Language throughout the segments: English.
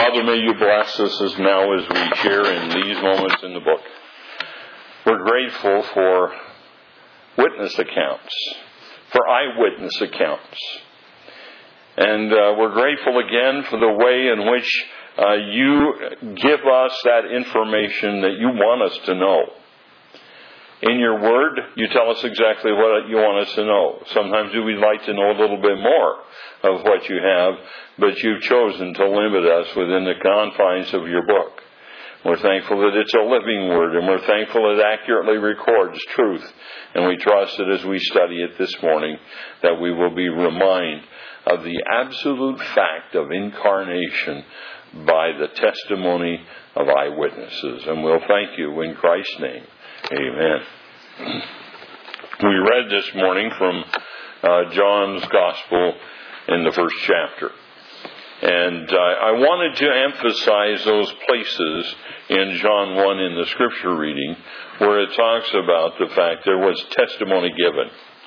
Father, may you bless us as now as we share in these moments in the book. We're grateful for witness accounts, for eyewitness accounts. And we're grateful again for the way in which you give us that information that you want us to know. In your word, you tell us exactly what you want us to know. Sometimes we'd like to know a little bit more of what you have, but you've chosen to limit us within the confines of your book. We're thankful that it's a living word, and we're thankful it accurately records truth. And we trust that as we study it this morning, that we will be reminded of the absolute fact of incarnation by the testimony of eyewitnesses. And we'll thank you in Christ's name. Amen. We read this morning from John's Gospel in the first chapter. And I wanted to emphasize those places in John 1 in the scripture reading where it talks about the fact there was testimony given.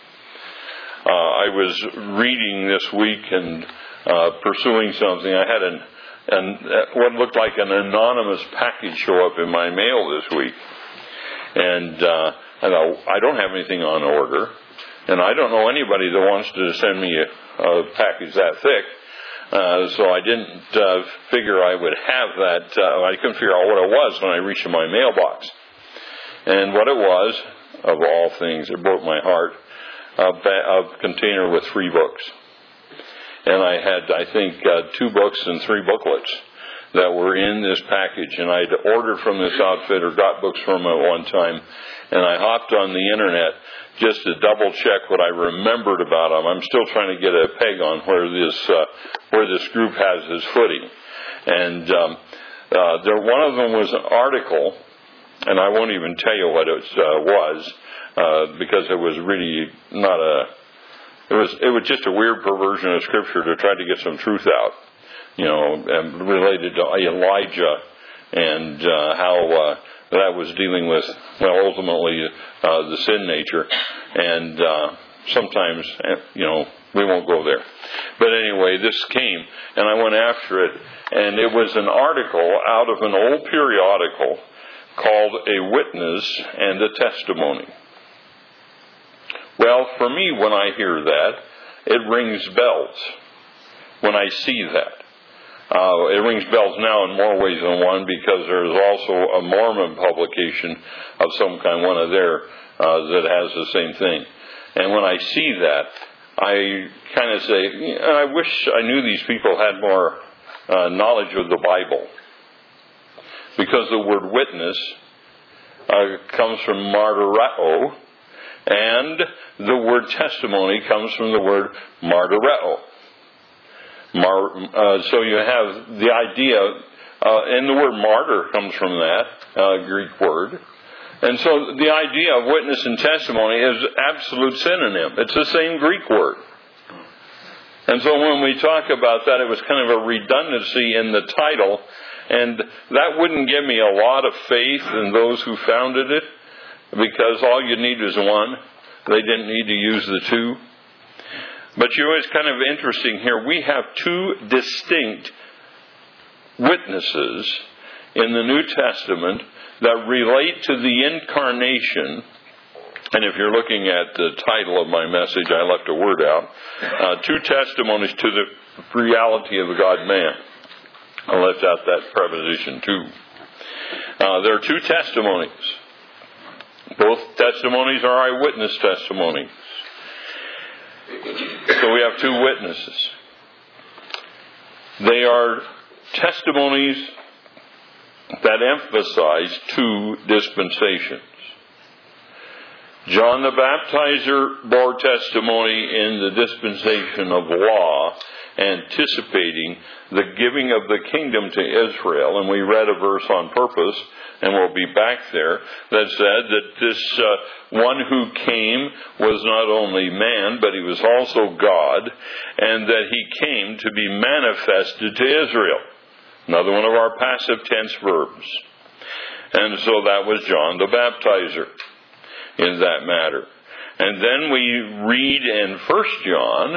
I was reading this week and pursuing something. I had what looked like an anonymous package show up in my mail this week. And I don't have anything on order, and I don't know anybody that wants to send me a package that thick. So I didn't figure I would have that. I couldn't figure out what it was when I reached my mailbox. And what it was, of all things, it broke my heart, a container with 3 books. And I had, I think, 2 books and 3 booklets that were in this package. And I'd ordered from this outfit or got books from them at one time. And I hopped on the internet just to double check what I remembered about them. I'm still trying to get a peg on where this group has its footing. And one of them was an article, and I won't even tell you what it was, because it was really not it was just a weird perversion of Scripture to try to get some truth out, and related to Elijah and how that was dealing with, ultimately the sin nature. And sometimes, we won't go there. But anyway, this came, and I went after it, and it was an article out of an old periodical called A Witness and a Testimony. Well, for me, when I hear that, it rings bells when I see that. It rings bells now in more ways than one, because there's also a Mormon publication of some kind, one of their, that has the same thing. And when I see that, I kind of say, I wish I knew these people had more knowledge of the Bible. Because the word witness comes from martyreo, and the word testimony comes from the word martyreo. So you have the idea, and the word martyr comes from that Greek word. And so the idea of witness and testimony is absolute synonym. It's the same Greek word. And so when we talk about that, it was kind of a redundancy in the title, and that wouldn't give me a lot of faith in those who founded it, because all you need is one. They didn't need to use the 2. But it's kind of interesting here. We have 2 distinct witnesses in the New Testament that relate to the incarnation. And if you're looking at the title of my message, I left a word out. 2 testimonies to the reality of the God-man. I left out that preposition, too. There are 2 testimonies. Both testimonies are eyewitness testimonies. So we have 2 witnesses. They are testimonies that emphasize 2 dispensations. John the Baptizer bore testimony in the dispensation of law, anticipating the giving of the kingdom to Israel. And we read a verse on purpose, and we'll be back there, that said that this one who came was not only man, but he was also God, and that he came to be manifested to Israel. Another one of our passive tense verbs. And so that was John the Baptizer in that matter. And then we read in 1 John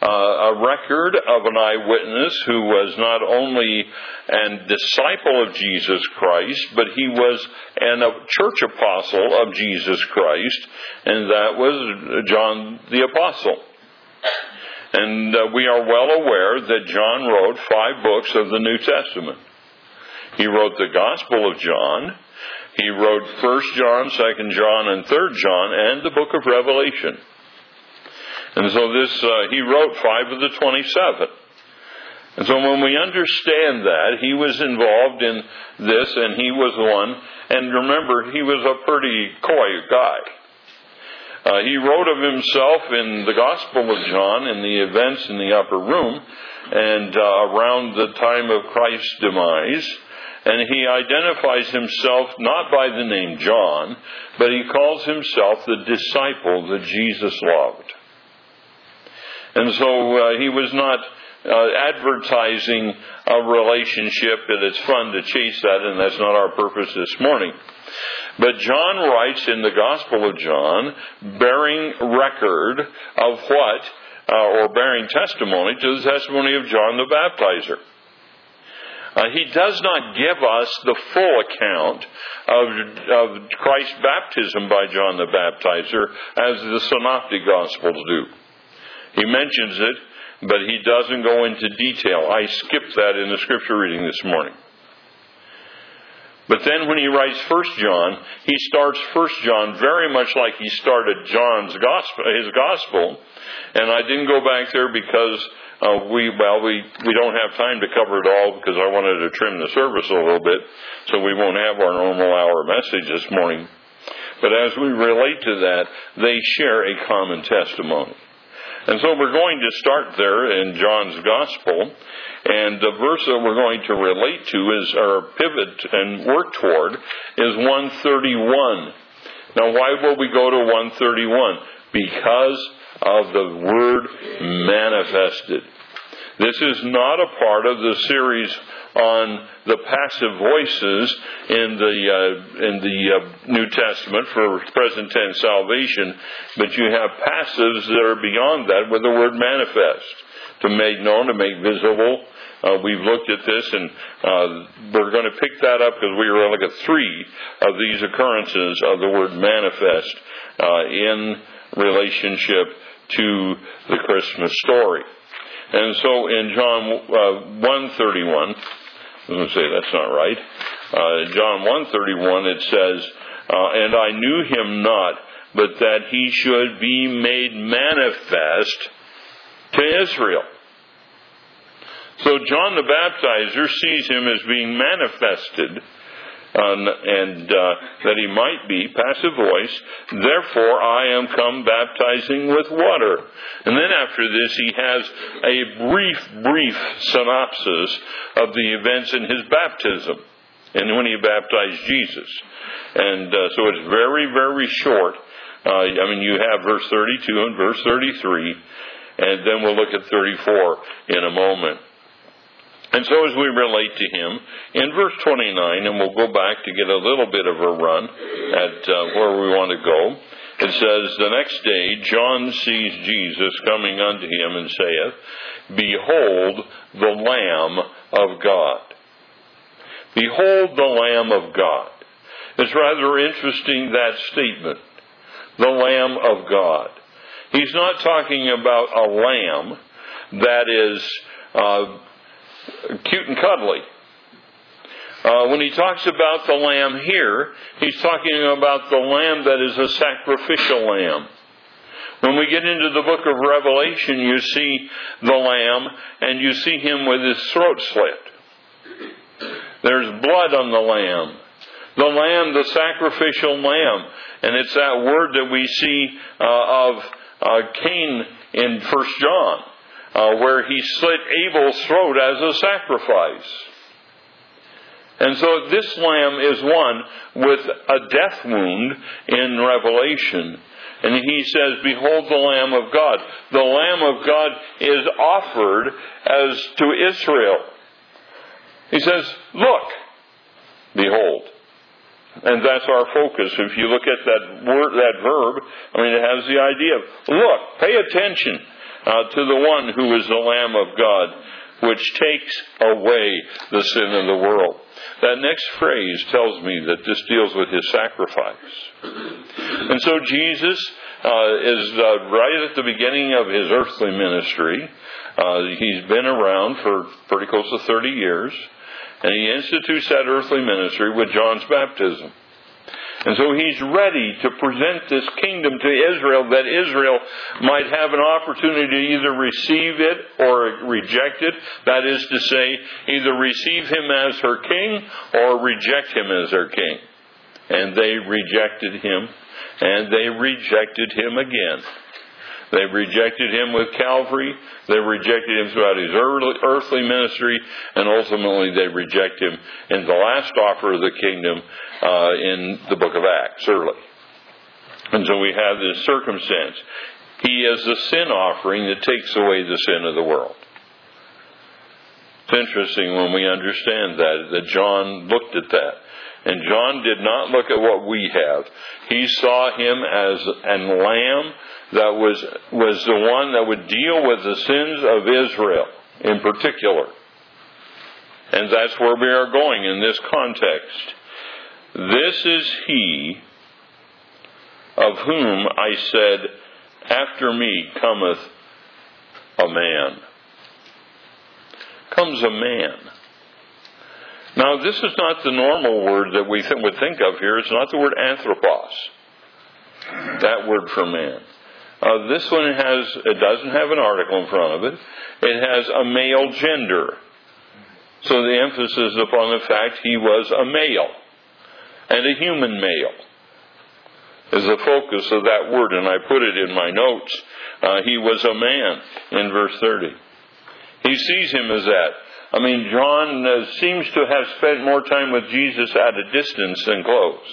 a record of an eyewitness who was not only a disciple of Jesus Christ, but he was a church apostle of Jesus Christ, and that was John the Apostle. And we are well aware that John wrote 5 books of the New Testament. He wrote the Gospel of John. He wrote 1 John, 2 John, and 3 John, and the book of Revelation. And so he wrote 5 of the 27. And so when we understand that, he was involved in this, and he was one. And remember, he was a pretty coy guy. He wrote of himself in the Gospel of John, in the events in the upper room, and around the time of Christ's demise. And he identifies himself not by the name John, but he calls himself the disciple that Jesus loved. And so he was not advertising a relationship, and it's fun to chase that, and that's not our purpose this morning. But John writes in the Gospel of John, bearing record of what, or bearing testimony to the testimony of John the Baptizer. He does not give us the full account of Christ's baptism by John the Baptizer as the Synoptic Gospels do. He mentions it, but he doesn't go into detail. I skipped that in the scripture reading this morning. But then when he writes 1 John, he starts 1 John very much like he started John's gospel, his gospel. And I didn't go back there because we don't have time to cover it all, because I wanted to trim the service a little bit, so we won't have our normal hour message this morning. But as we relate to that, they share a common testimony. And so we're going to start there in John's Gospel, and the verse that we're going to relate to is, or pivot and work toward, is 131. Now, why will we go to 131? Because of the word manifested. This is not a part of the series on the passive voices in the New Testament for present tense salvation, but you have passives that are beyond that with the word manifest, to make known, to make visible. We've looked at this, and we're going to pick that up because we are going to look at 3 of these occurrences of the word manifest in relationship to the Christmas story. And so in John 1:31, I'm going to say that's not right. John 1:31, it says, and I knew him not, but that he should be made manifest to Israel. So John the Baptizer sees him as being manifested, and that he might be, passive voice, therefore I am come baptizing with water. And then after this he has a brief synopsis of the events in his baptism, and when he baptized Jesus. And so it's very, very short. You have verse 32 and verse 33, and then we'll look at 34 in a moment. And so as we relate to him, in verse 29, and we'll go back to get a little bit of a run at where we want to go, it says, the next day John sees Jesus coming unto him and saith, behold the Lamb of God. Behold the Lamb of God. It's rather interesting, that statement. The Lamb of God. He's not talking about a lamb that is cute and cuddly. When he talks about the lamb here, he's talking about the lamb that is a sacrificial lamb. When we get into the book of Revelation, you see the lamb, and you see him with his throat slit. There's blood on the lamb. The lamb, the sacrificial lamb. And it's that word that we see of Cain in 1 John. Where he slit Abel's throat as a sacrifice. And so this lamb is one with a death wound in Revelation. And he says, behold the Lamb of God. The Lamb of God is offered as to Israel. He says, look, behold. And that's our focus. If you look at that word, that verb, it has the idea of, look, pay attention. to the one who is the Lamb of God, which takes away the sin of the world. That next phrase tells me that this deals with his sacrifice. And so Jesus is right at the beginning of his earthly ministry. He's been around for pretty close to 30 years. And he institutes that earthly ministry with John's baptism. And so he's ready to present this kingdom to Israel, that Israel might have an opportunity to either receive it or reject it. That is to say, either receive him as her king or reject him as their king. And they rejected him, and they rejected him again. They rejected him with Calvary. They rejected him throughout his earthly ministry. And ultimately they reject him in the last offer of the kingdom in the book of Acts early. And so we have this circumstance. He is the sin offering that takes away the sin of the world. It's interesting when we understand that John looked at that. And John did not look at what we have. He saw him as a lamb that was the one that would deal with the sins of Israel in particular. And that's where we are going in this context. This is he of whom I said, after me cometh a man. Comes a man. Now, this is not the normal word that we would think of here. It's not the word anthropos, that word for man. This one it doesn't have an article in front of it. It has a male gender. So the emphasis is upon the fact he was a male, and a human male is the focus of that word, and I put it in my notes. He was a man in verse 30. He sees him as that. I mean, John seems to have spent more time with Jesus at a distance than close.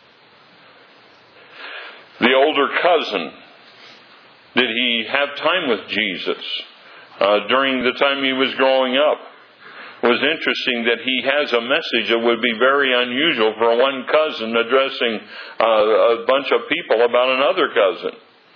The older cousin, did he have time with Jesus during the time he was growing up? It was interesting that he has a message that would be very unusual for one cousin addressing a bunch of people about another cousin.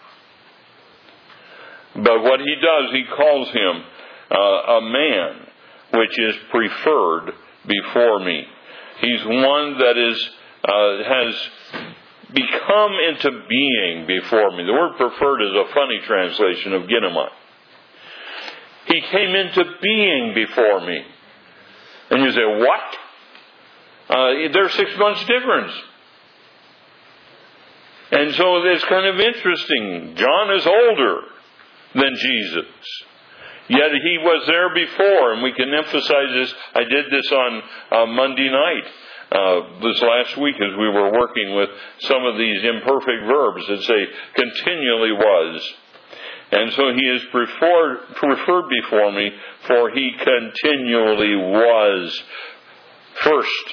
But what he does, he calls him a man, which is preferred before me. He's one that has become into being before me. The word preferred is a funny translation of Ginomai. He came into being before me. And you say, what? There's 6 months difference. And so it's kind of interesting. John is older than Jesus. Yet he was there before, and we can emphasize this. I did this on Monday night, this last week, as we were working with some of these imperfect verbs that say continually was. And so he is preferred before me, for he continually was first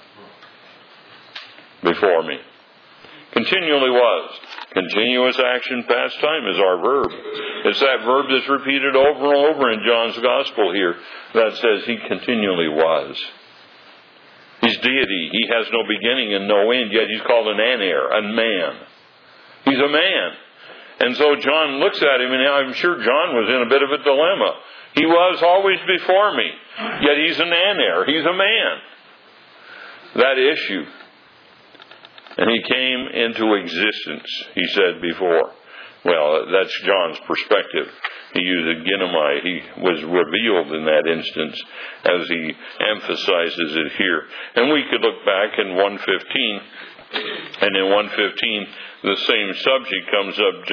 before me. Continually was. Continuous action past time is our verb. It's that verb that's repeated over and over in John's Gospel here that says he continually was. He's deity. He has no beginning and no end, yet he's called an aner, a man. He's a man. And so John looks at him, and I'm sure John was in a bit of a dilemma. He was always before me, yet he's an aner. He's a man. That issue. And he came into existence, he said before. Well, that's John's perspective. He used Ginomai. He was revealed in that instance as he emphasizes it here. And we could look back in 1:15, and in 1:15 the same subject comes up.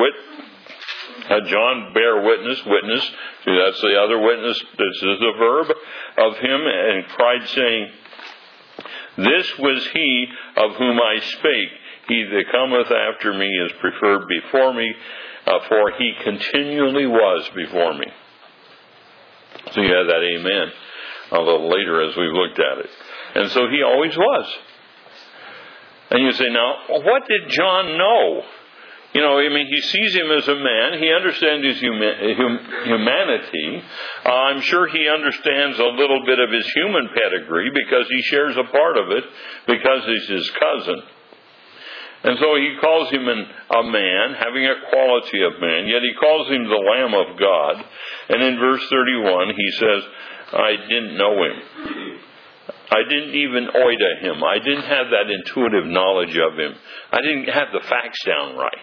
John bear witness. See, that's the other witness. This is the verb of him, and cried, saying, this was he of whom I spake. He that cometh after me is preferred before me, for he continually was before me. So you have that amen a little later as we've looked at it. And so he always was. And you say, now, what did John know? He sees him as a man. He understands his humanity. I'm sure he understands a little bit of his human pedigree because he shares a part of it because he's his cousin. And so he calls him a man, having a quality of man, yet he calls him the Lamb of God. And in verse 31, he says, I didn't know him. I didn't even oida him. I didn't have that intuitive knowledge of him. I didn't have the facts down right.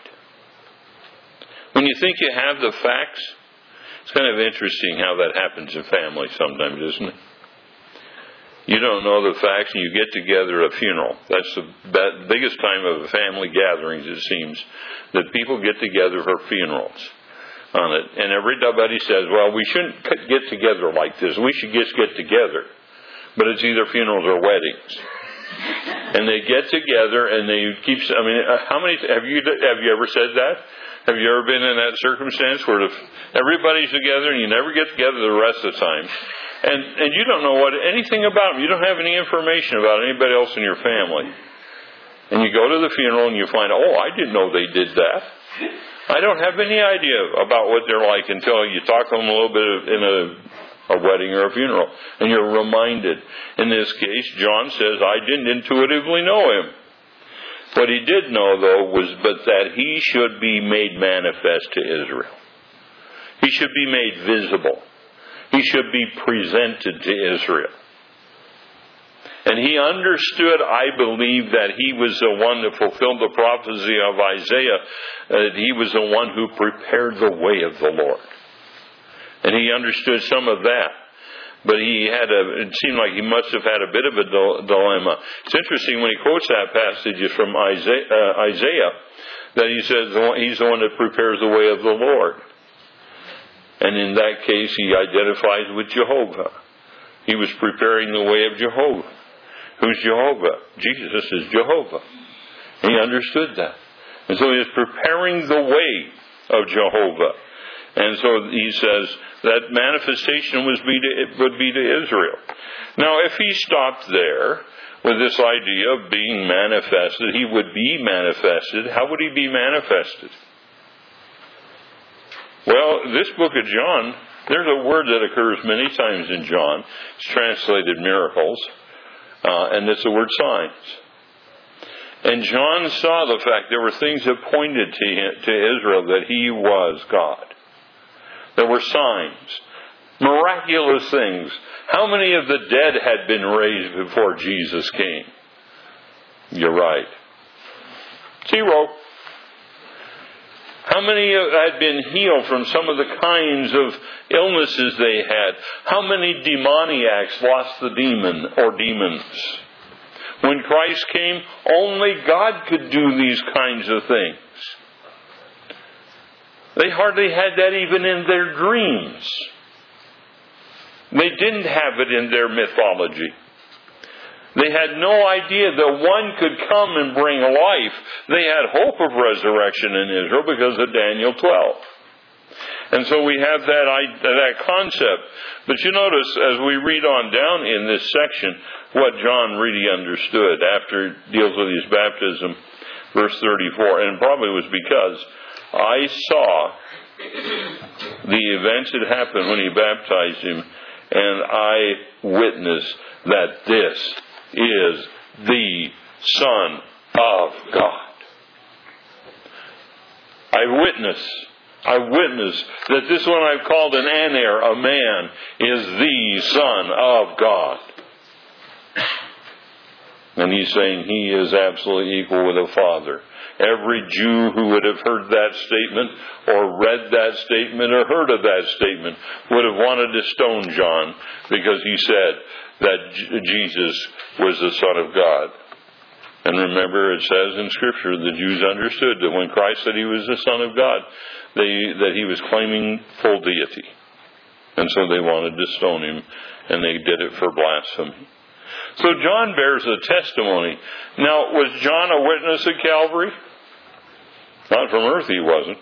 When you think you have the facts, it's kind of interesting how that happens in families sometimes, isn't it? You don't know the facts and you get together at a funeral. That's the biggest time of family gatherings, it seems, that people get together for funerals on it. And everybody says, well, we shouldn't get together like this. We should just get together. But it's either funerals or weddings. And they get together and they keep, how many, have you ever said that? Have you ever been in that circumstance where everybody's together and you never get together the rest of the time? And you don't know anything about them. You don't have any information about anybody else in your family. And you go to the funeral and you find, I didn't know they did that. I don't have any idea about what they're like until you talk to them a little bit in a wedding or a funeral. And you're reminded. In this case, John says, I didn't intuitively know him. What he did know, though, was but that he should be made manifest to Israel. He should be made visible. He should be presented to Israel. And he understood, I believe, that he was the one that fulfilled the prophecy of Isaiah, that he was the one who prepared the way of the Lord. And he understood some of that. But it seemed like he must have had a bit of a dilemma. It's interesting when he quotes that passage from Isaiah, that he says he's the one that prepares the way of the Lord. And in that case, he identifies with Jehovah. He was preparing the way of Jehovah. Who's Jehovah? Jesus is Jehovah. He understood that. And so he was preparing the way of Jehovah. And so he says that manifestation would be to Israel. Now, if he stopped there with this idea of being manifested, he would be manifested. How would he be manifested? Well, this book of John, there's a word that occurs many times in John. It's translated miracles, and it's the word signs. And John saw the fact there were things that pointed to Israel that he was God. There were signs, miraculous things. How many of the dead had been raised before Jesus came? You're right. 0. How many had been healed from some of the kinds of illnesses they had? How many demoniacs lost the demon or demons? When Christ came, only God could do these kinds of things. They hardly had that even in their dreams. They didn't have it in their mythology. They had no idea that one could come and bring life. They had hope of resurrection in Israel because of Daniel 12. And so we have that concept. But you notice, as we read on down in this section, what John really understood after it deals with his baptism, verse 34. And it probably was because I saw the events that happened when he baptized him, and I witnessed that this is the Son of God. I witness that this one I've called an aner, a man, is the Son of God. And he's saying he is absolutely equal with the Father. Every Jew who would have heard that statement or read that statement or heard of that statement would have wanted to stone John because he said that Jesus was the Son of God. And remember, it says in Scripture, the Jews understood that when Christ said he was the Son of God, that he was claiming full deity. And so they wanted to stone him, and they did it for blasphemy. So John bears a testimony. Now, was John a witness at Calvary? Not from earth he wasn't.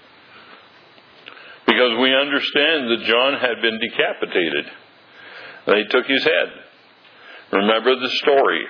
Because we understand that John had been decapitated. They took his head. Remember the story.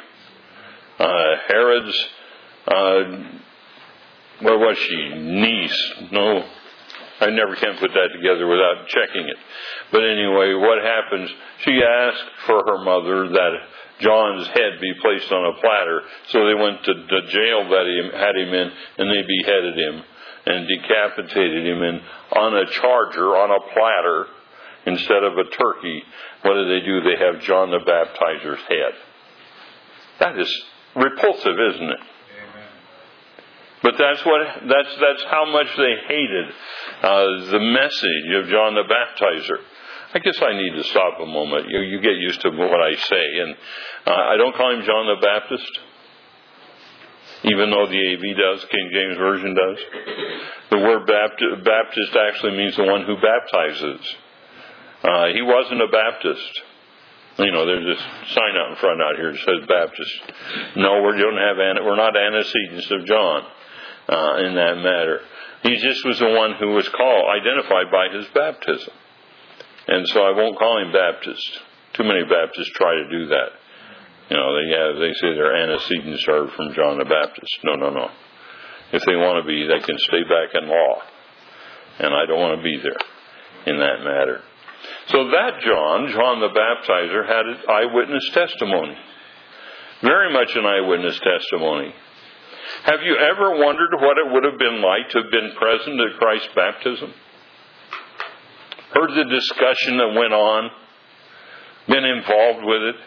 Herod's, where was she? Niece. No. I never can put that together without checking it. But anyway, what happens? She asked for her mother that John's head be placed on a platter. So they went to the jail that he had him in, and they beheaded him and decapitated him on a charger, on a platter, instead of a turkey. What do? They have John the Baptizer's head. That is repulsive, isn't it? But that's how much they hated the message of John the Baptizer. I guess I need to stop a moment. You get used to what I say, and I don't call him John the Baptist, even though the AV does, King James Version does. The word Baptist actually means the one who baptizes. He wasn't a Baptist. There's this sign out in front out here that says Baptist. No, we're not antecedents of John in that matter. He just was the one who was identified by his baptism. And so I won't call him Baptist. Too many Baptists try to do that. They say their antecedents are from John the Baptist. No. If they want to be, they can stay back in law. And I don't want to be there in that matter. So that John the Baptizer, had an eyewitness testimony. Very much an eyewitness testimony. Have you ever wondered what it would have been like to have been present at Christ's baptism? Heard the discussion that went on? Been involved with it?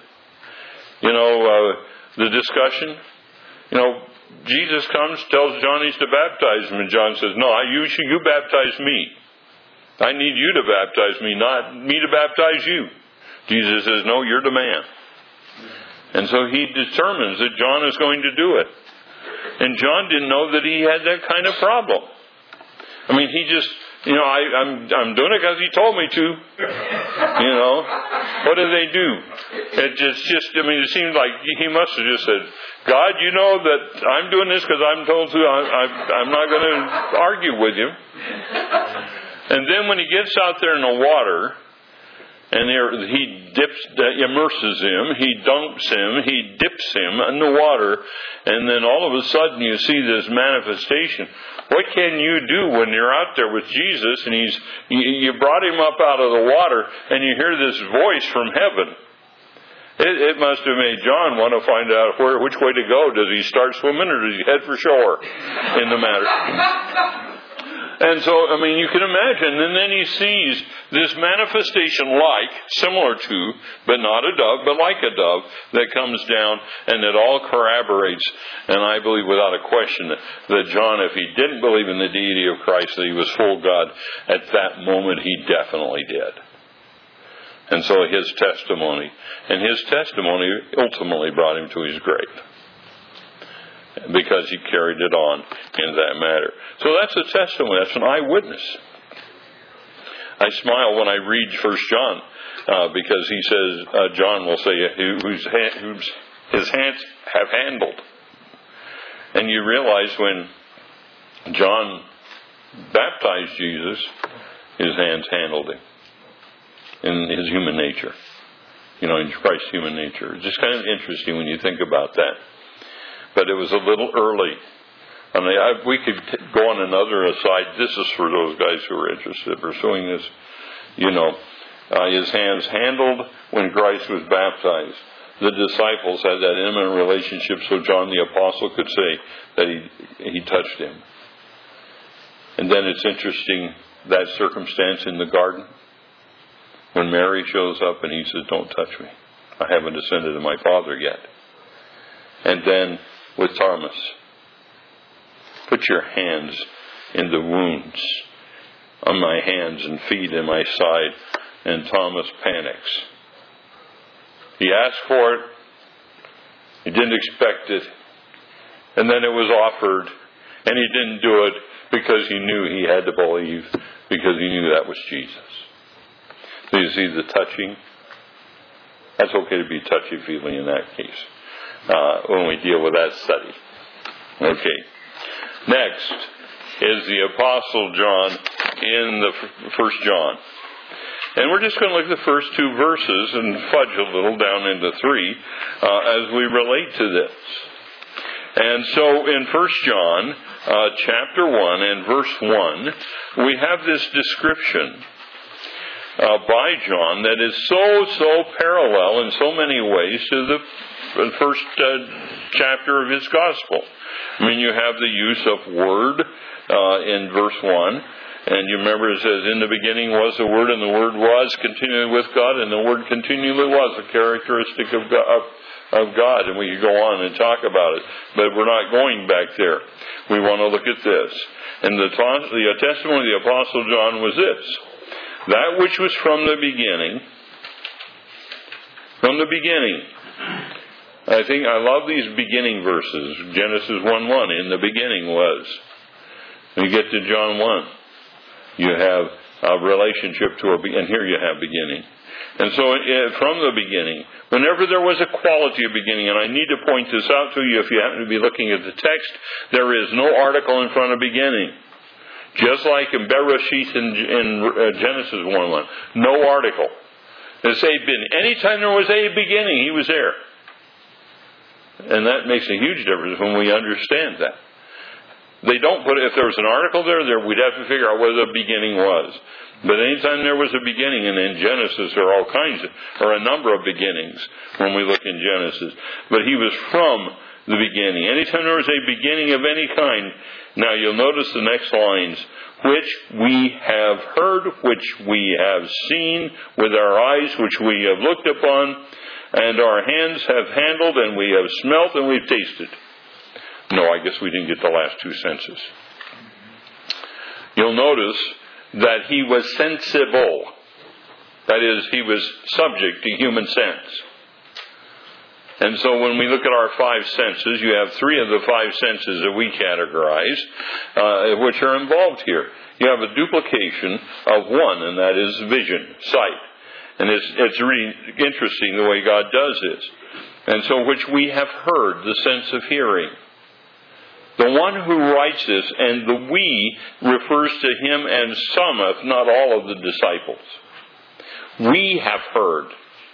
The discussion? Jesus comes, tells John he's to baptize him, and John says, no, you baptize me. I need you to baptize me, not me to baptize you. Jesus says, no, you're the man. And so he determines that John is going to do it. And John didn't know that he had that kind of problem. He just, I'm doing it because he told me to. What do they do? It seems like he must have just said, God, you know that I'm doing this because I'm told to. I'm not going to argue with you. And then when he gets out there in the water, and he immerses him, he dunks him, he dips him in the water, and then all of a sudden you see this manifestation. What can you do when you're out there with Jesus, and you brought him up out of the water, and you hear this voice from heaven? It must have made John want to find out which way to go. Does he start swimming, or does he head for shore in the matter? And so, you can imagine, and then he sees this manifestation similar to, but not a dove, but like a dove, that comes down, and it all corroborates, and I believe without a question that John, if he didn't believe in the deity of Christ, that he was full God, at that moment he definitely did. And so his testimony ultimately brought him to his grave, because he carried it on in that matter. So that's a testimony. That's an eyewitness. I smile when I read 1 John, because he says, John will say, whose his hands have handled. And you realize when John baptized Jesus, his hands handled him in his human nature. In Christ's human nature. It's just kind of interesting when you think about that. But it was a little early. We could go on another aside. This is for those guys who are interested in pursuing this. His hands handled when Christ was baptized. The disciples had that intimate relationship, so John the Apostle could say that he touched him. And then it's interesting, that circumstance in the garden, when Mary shows up and he says, don't touch me. I haven't ascended to my Father yet. And then with Thomas, put your hands in the wounds on my hands and feet in my side. And Thomas panics. He asked for it. He didn't expect it. And then it was offered. And he didn't do it because he knew he had to believe, because he knew that was Jesus. So you see the touching? That's okay to be touchy-feely in that case. When we deal with that study. Okay. Next is the Apostle John in the 1 John. And we're just going to look at the first two verses and fudge a little down into 3 as we relate to this. And so in 1 John, chapter 1 and verse 1, we have this description by John that is so parallel in so many ways to the first chapter of his gospel. I mean, you have the use of word in verse 1. And you remember it says, in the beginning was the Word, and the Word was continually with God, and the Word continually was a characteristic of God. And we could go on and talk about it, but we're not going back there. We want to look at this. And the testimony of the Apostle John was this: that which was from the beginning. I love these beginning verses. Genesis 1:1, in the beginning was. When you get to John 1. You have a relationship to and here you have beginning. And so from the beginning, whenever there was a quality of beginning, and I need to point this out to you if you happen to be looking at the text, there is no article in front of beginning. Just like in Bereshit in Genesis 1:1, no article. Anytime there was a beginning, he was there. And that makes a huge difference when we understand that. They don't put, if there was an article there, we'd have to figure out where the beginning was. But anytime there was a beginning, and in Genesis there are a number of beginnings when we look in Genesis. But he was from the beginning. Anytime there was a beginning of any kind, now you'll notice the next lines, which we have heard, which we have seen with our eyes, which we have looked upon, and our hands have handled, and we have smelt, and we've tasted. No, I guess we didn't get the last two senses. You'll notice that he was sensible. That is, he was subject to human sense. And so when we look at our five senses, you have three of the five senses that we categorize, which are involved here. You have a duplication of one, and that is vision, sight. And it's really interesting the way God does this. And so which we have heard, the sense of hearing. The one who writes this, and the we, refers to him and some, if not all of the disciples. We have heard.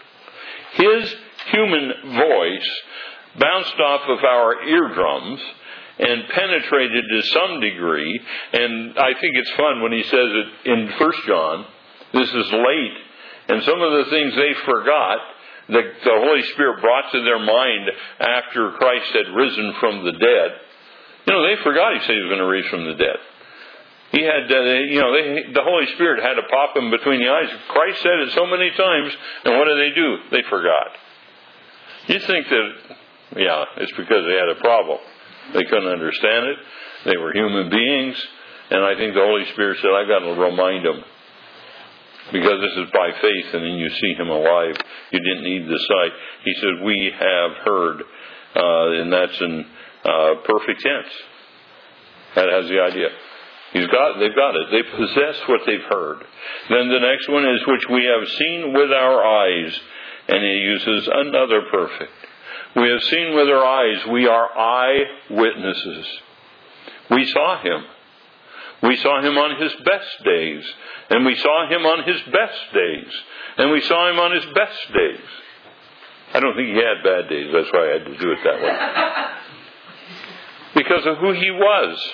His human voice bounced off of our eardrums and penetrated to some degree. And I think it's fun when he says it in 1 John. This is late. And some of the things they forgot, that the Holy Spirit brought to their mind after Christ had risen from the dead. They forgot he said he was going to raise from the dead. He had, the Holy Spirit had to pop them between the eyes. Christ said it so many times, and what did they do? They forgot. You think that, it's because they had a problem. They couldn't understand it. They were human beings, and I think the Holy Spirit said, I've got to remind them. Because this is by faith, and then you see him alive. You didn't need the sight. He said, we have heard, and that's in perfect tense. That has the idea. They've got it. They possess what they've heard. Then the next one is which we have seen with our eyes. And he uses another perfect. We have seen with our eyes. We are eyewitnesses. We saw him. We saw him on his best days. And we saw him on his best days. And we saw him on his best days. I don't think he had bad days. That's why I had to do it that way. Because of who he was.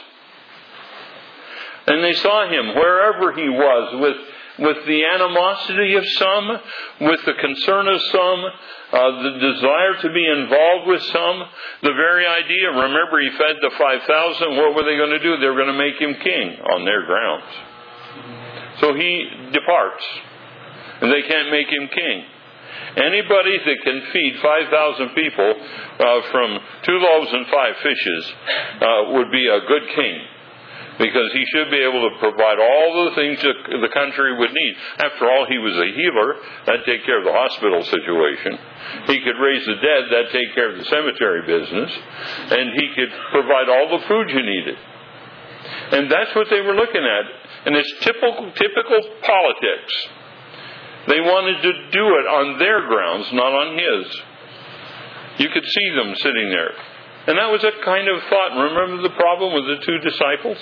And they saw him wherever he was, with the animosity of some, with the concern of some, the desire to be involved with some, the very idea. Remember, he fed the 5,000. What were they going to do? They were going to make him king on their grounds. So he departs, and they can't make him king. Anybody that can feed 5,000 people from 2 loaves and 5 fishes would be a good king. Because he should be able to provide all the things that the country would need. After all, he was a healer. That'd take care of the hospital situation. He could raise the dead. That'd take care of the cemetery business. And he could provide all the food you needed. And that's what they were looking at. And it's typical politics. They wanted to do it on their grounds, not on his. You could see them sitting there. And that was a kind of thought. Remember the problem with the 2 disciples?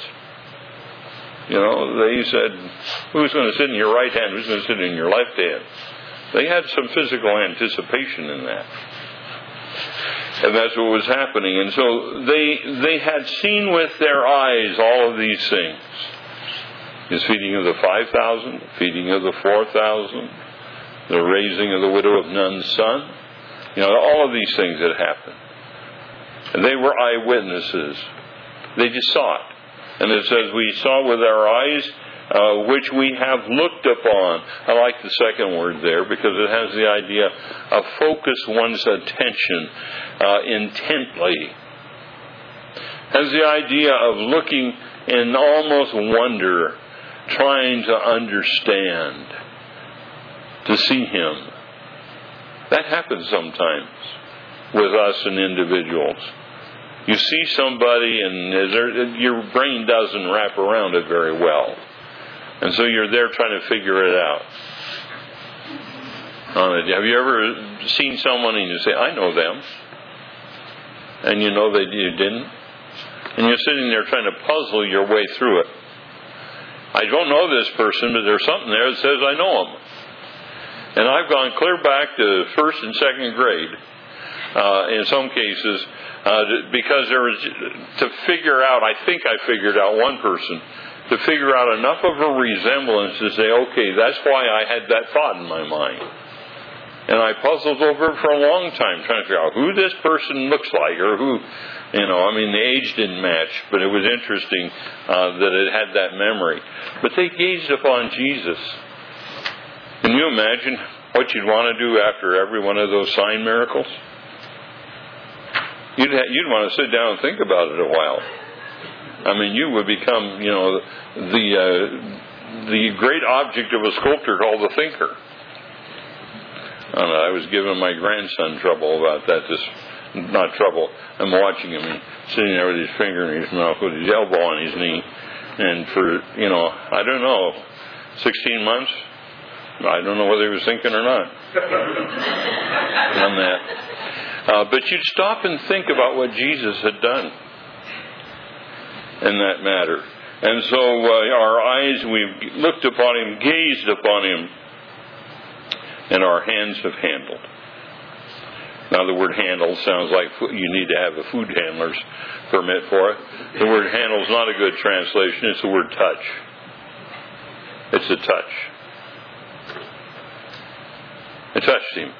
They said, who's going to sit in your right hand? Who's going to sit in your left hand? They had some physical anticipation in that. And that's what was happening. And so they had seen with their eyes all of these things. His feeding of the 5,000, the feeding of the 4,000, the raising of the widow of Nun's son. All of these things had happened. And they were eyewitnesses. They just saw it. And it says, we saw with our eyes, which we have looked upon. I like the second word there because it has the idea of focus one's attention intently. Has the idea of looking in almost wonder, trying to understand, to see Him. That happens sometimes with us and individuals. You see somebody and your brain doesn't wrap around it very well. And so you're there trying to figure it out. Have you ever seen someone and you say, I know them? And you know you didn't? And you're sitting there trying to puzzle your way through it. I don't know this person, but there's something there that says I know him. And I've gone clear back to first and second grade, in some cases, because there was, to figure out, I think I figured out one person, to figure out enough of a resemblance to say, okay, that's why I had that thought in my mind. And I puzzled over it for a long time, trying to figure out who this person looks like, or who, the age didn't match, but it was interesting that it had that memory. But they gazed upon Jesus. Can you imagine what you'd want to do after every one of those sign miracles? You'd want to sit down and think about it a while. You would become, the great object of a sculptor called the thinker. I was giving my grandson trouble about that. Not trouble. I'm watching him. He's sitting there with his finger in his mouth, with his elbow on his knee, and for I don't know, 16 months. I don't know whether he was thinking or not on that. But you'd stop and think about what Jesus had done in that matter. And so our eyes, we've looked upon Him, gazed upon Him, and our hands have handled. Now the word handle sounds like you need to have a food handler's permit for it. The word handle is not a good translation. It's the word touch. It's a touch. I touched Him.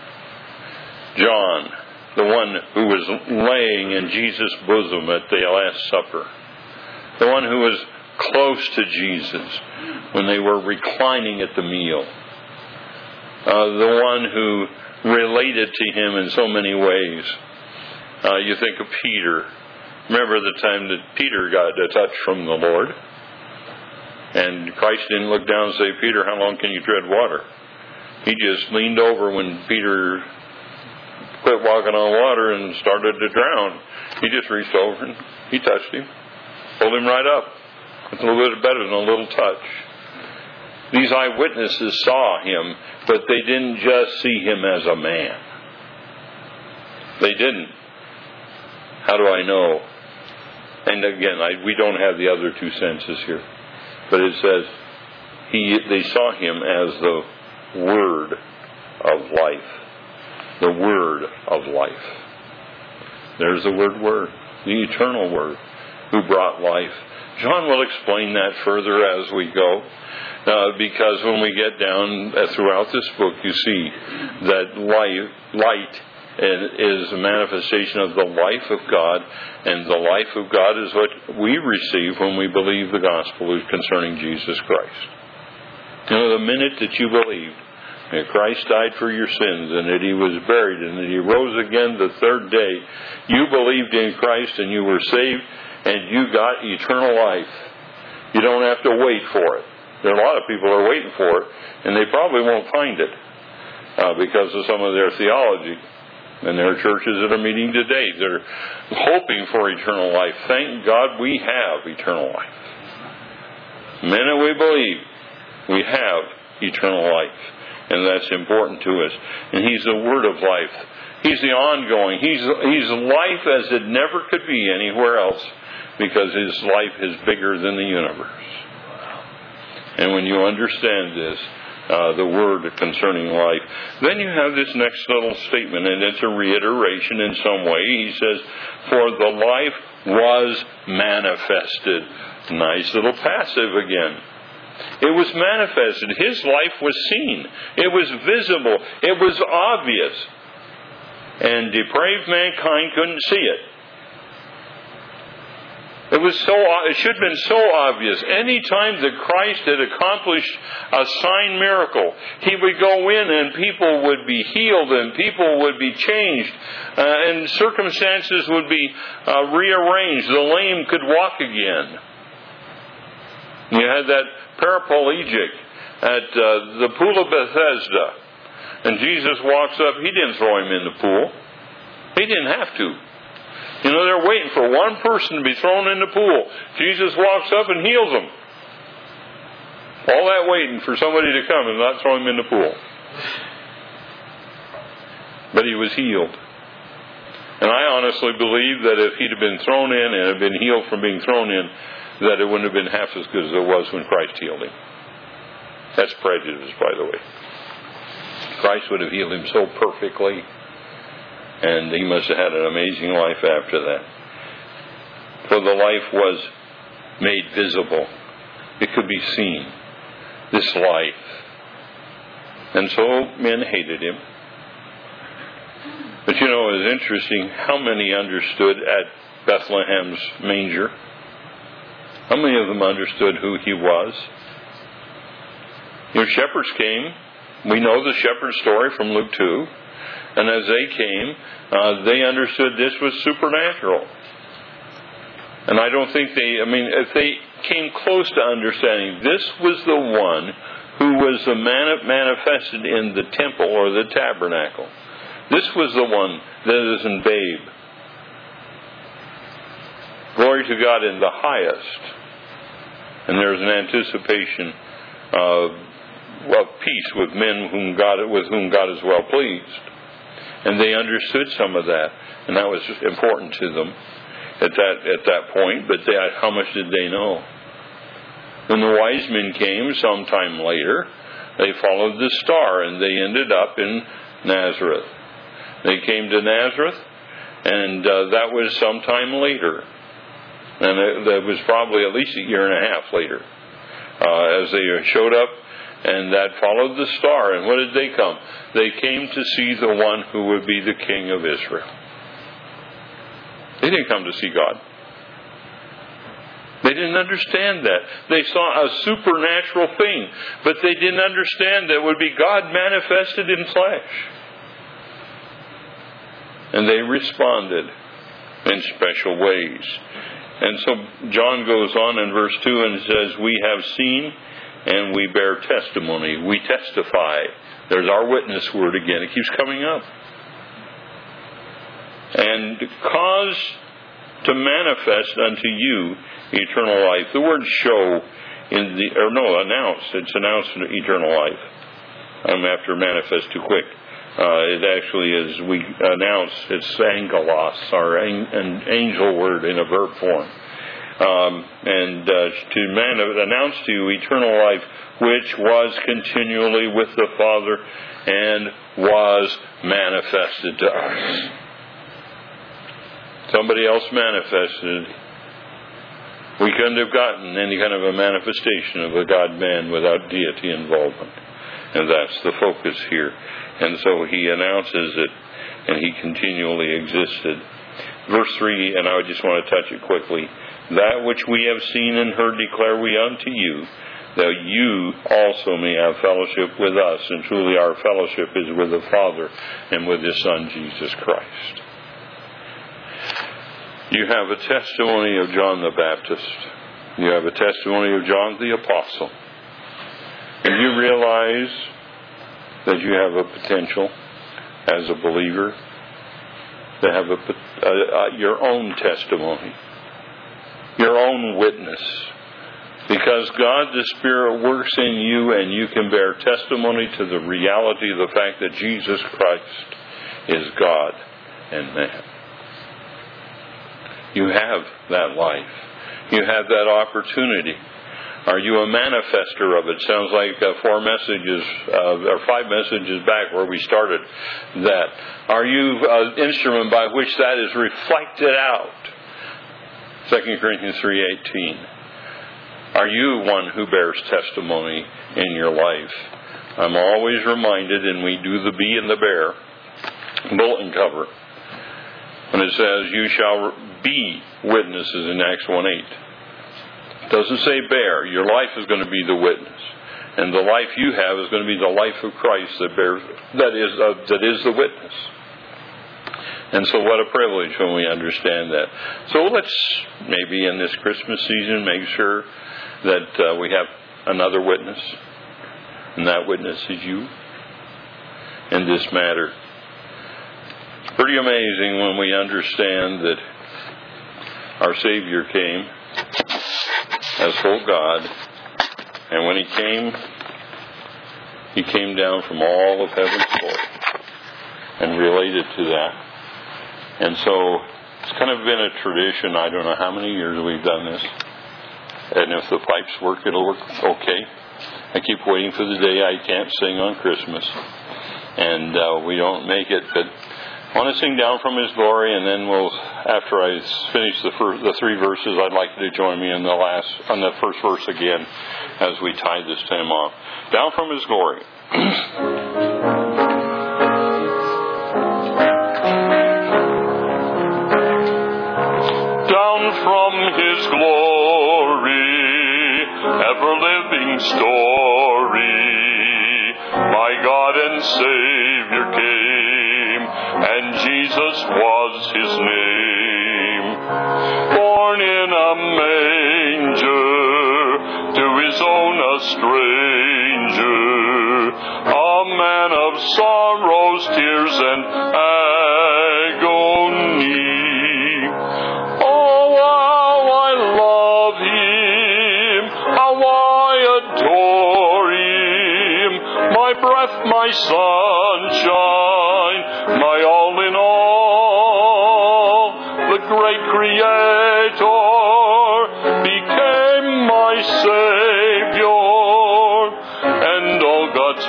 John, the one who was laying in Jesus' bosom at the Last Supper. The one who was close to Jesus when they were reclining at the meal. The one who related to Him in so many ways. You think of Peter. Remember the time that Peter got a touch from the Lord? And Christ didn't look down and say, Peter, how long can you tread water? He just leaned over when Peter quit walking on water and started to drown. He just reached over and He touched him. Pulled him right up. It's a little bit better than a little touch. These eyewitnesses saw Him, but they didn't just see Him as a man. They didn't. How do I know? And again, we don't have the other two senses here. But it says, they saw Him as the Word of life. The Word of life. There's the word, the eternal Word, who brought life. John will explain that further as we go. Because when we get down throughout this book, you see that light is a manifestation of the life of God, and the life of God is what we receive when we believe the gospel concerning Jesus Christ. The minute that you believed that Christ died for your sins, and that He was buried, and that He rose again the third day, you believed in Christ, and you were saved, and you got eternal life. You don't have to wait for it. There are a lot of people who are waiting for it, and they probably won't find it because of some of their theology. And there are churches that are meeting today. They're hoping for eternal life. Thank God we have eternal life. The minute we believe, we have eternal life. And that's important to us. And He's the Word of life. He's the ongoing. He's life as it never could be anywhere else, because His life is bigger than the universe. And when you understand this, the word concerning life. Then you have this next little statement, and it's a reiteration in some way. He says, for the life was manifested. Nice little passive again. It was manifested. His life was seen. It was visible. It was obvious. And depraved mankind couldn't see it. It should have been so obvious. Any time that Christ had accomplished a sign miracle, He would go in and people would be healed and people would be changed and circumstances would be rearranged. The lame could walk again. You had that paraplegic at the pool of Bethesda, and Jesus walks up. He didn't throw him in the pool. He didn't have to. You know, they're waiting for one person to be thrown in the pool. Jesus walks up and heals him. All that waiting for somebody to come and not throw him in the pool. But he was healed. And I honestly believe that if he'd have been thrown in and had been healed from being thrown in, that it wouldn't have been half as good as it was when Christ healed him. That's prejudice, by the way. Christ would have healed him so perfectly, and he must have had an amazing life after that. For the life was made visible. It could be seen. This life. And so men hated him. But you know, it was interesting how many understood at Bethlehem's manger. How many of them understood who he was? You know, shepherds came. We know the shepherd story from Luke 2. And as they came, they understood this was supernatural. And I don't think if they came close to understanding, this was the one who was manifested in the temple or the tabernacle. This was the one that is in babe. Glory to God in the highest. And there's an anticipation of peace with men with whom God is well pleased. And they understood some of that, and that was important to them at that point. But how much did they know? When the wise men came sometime later, they followed the star, and they ended up in Nazareth. They came to Nazareth, and that was sometime later. And that was probably at least a year and a half later. As they showed up, and that followed the star. And what did they come? They came to see the one who would be the King of Israel. They didn't come to see God. They didn't understand that. They saw a supernatural thing, but they didn't understand that it would be God manifested in flesh. And they responded in special ways. And so John goes on in verse 2 and says, we have seen and we bear testimony. We testify. There's our witness word again. It keeps coming up. And cause to manifest unto you eternal life. The word show announce. It's announced in eternal life. I'm after manifest too quick. It actually is, we announce, it's angelos, an angel word in a verb form. To announce to you eternal life, which was continually with the Father and was manifested to us. Somebody else manifested. We couldn't have gotten any kind of a manifestation of a God-man without deity involvement. And that's the focus here. And so he announces it, and he continually existed. Verse 3, and I just want to touch it quickly. That which we have seen and heard declare we unto you, that you also may have fellowship with us. And truly our fellowship is with the Father and with His Son, Jesus Christ. You have a testimony of John the Baptist. You have a testimony of John the Apostle. And you realize that you have a potential as a believer to have your own testimony, your own witness. Because God the Spirit works in you, and you can bear testimony to the reality of the fact that Jesus Christ is God and man. You have that life. You have that opportunity. Are you a manifester of it? Sounds like 4 messages or 5 messages back where we started that. Are you an instrument by which that is reflected out? 2 Corinthians 3:18. Are you one who bears testimony in your life? I'm always reminded, and we do the bee and the bear bulletin cover, when it says, you shall be witnesses in Acts 1:8. It doesn't say bear. Your life is going to be the witness. And the life you have is going to be the life of Christ that is the witness. And so what a privilege when we understand that. So let's maybe in this Christmas season make sure that we have another witness. And that witness is you in this matter. It's pretty amazing when we understand that our Savior came as full God. And when He came down from all of heaven's glory and related to that. And so it's kind of been a tradition. I don't know how many years we've done this. And if the pipes work, it'll work okay. I keep waiting for the day I can't sing on Christmas. And we don't make it. But I want to sing Down from His Glory, and then after I finish the 3 verses, I'd like you to join me on the first verse again as we tie this time off. Down from His glory. Down from His glory, ever-living story, my God and Savior came, and Jesus was His name. Born in a manger, to His own a stranger, a man of sorrows, tears, and agony. Oh, how I love Him, how I adore Him, my breath, my sunshine, my all in all. The great Creator became my Savior, and all God's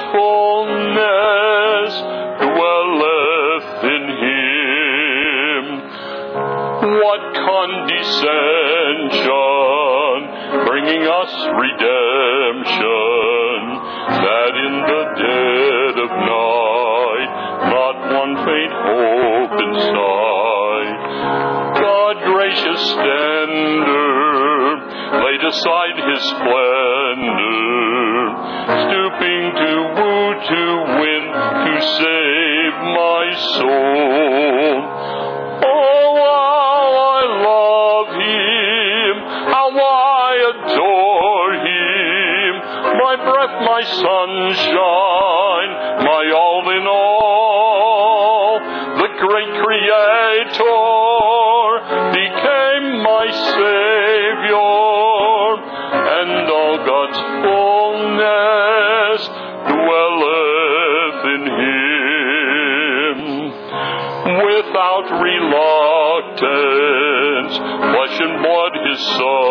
fullness dwelleth in Him. What condescension, bringing us redemption, that in the dead of night not one faint hope in sight. God, gracious tender, laid aside His splendor, stooping to woo, to win, to save my soul. Oh, how I love Him, how I adore Him, my breath, my sunshine, my all in all. The great Creator became my Savior, and all God's fullness dwelleth in Him. Without reluctance, flesh and blood His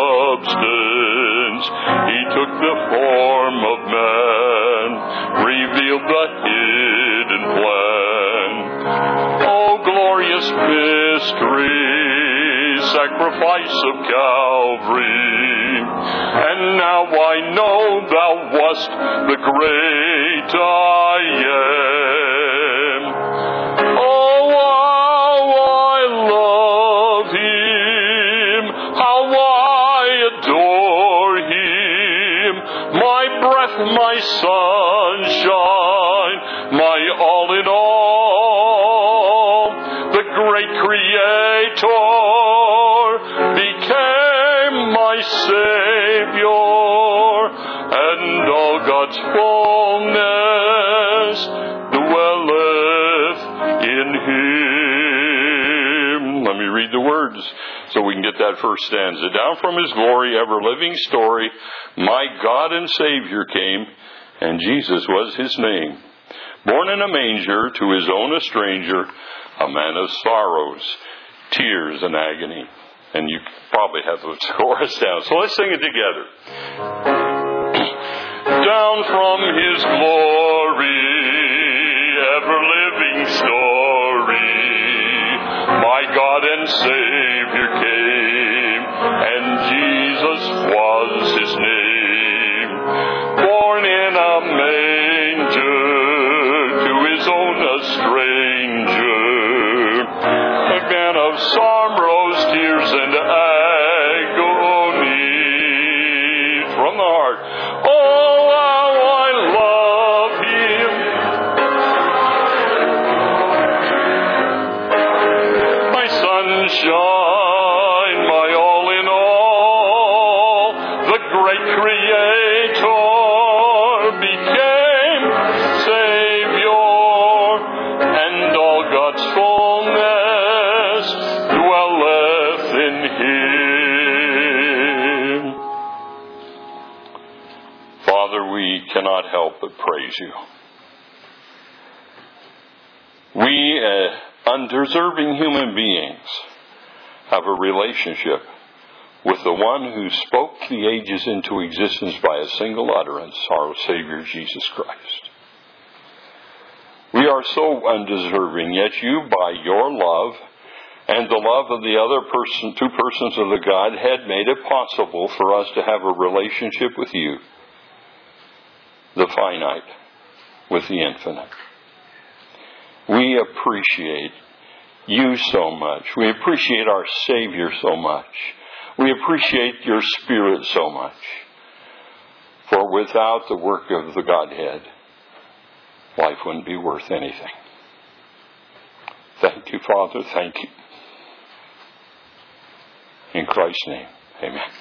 substance, He took the form of man, revealed the hidden plan. Oh, glorious mystery, sacrifice of Calvary. And now I know Thou wast the great I am. Oh, how I love Him, how I adore Him, my breath, my sunshine, my all in all. The great Creator became my Savior, and all God's fullness dwelleth in Him. Let me read the words so we can get that first stanza. Down from His glory, ever-living story, my God and Savior came, and Jesus was His name. Born in a manger, to His own a stranger, a man of sorrows, tears, and agony. And you probably have the chorus down. So let's sing it together. down from His glory, ever-living story. My God and Savior came, and Jesus was His name. Born in a manger, to His own a stranger, a man of sorrows, tears, and agony. From the heart, oh, how I love Him. My sunshine, my all in all, the great Creator became Savior, and all God's fullness dwelleth in Him. Father, we cannot help but praise You. We, undeserving human beings, have a relationship with the one who spoke the ages into existence by a single utterance, our Savior Jesus Christ. We are so undeserving, yet You, by Your love and the love of the other two persons of the Godhead, made it possible for us to have a relationship with You, the finite, with the infinite. We appreciate You so much. We appreciate our Savior so much. We appreciate Your Spirit so much. For without the work of the Godhead, life wouldn't be worth anything. Thank You, Father. Thank You. In Christ's name, amen.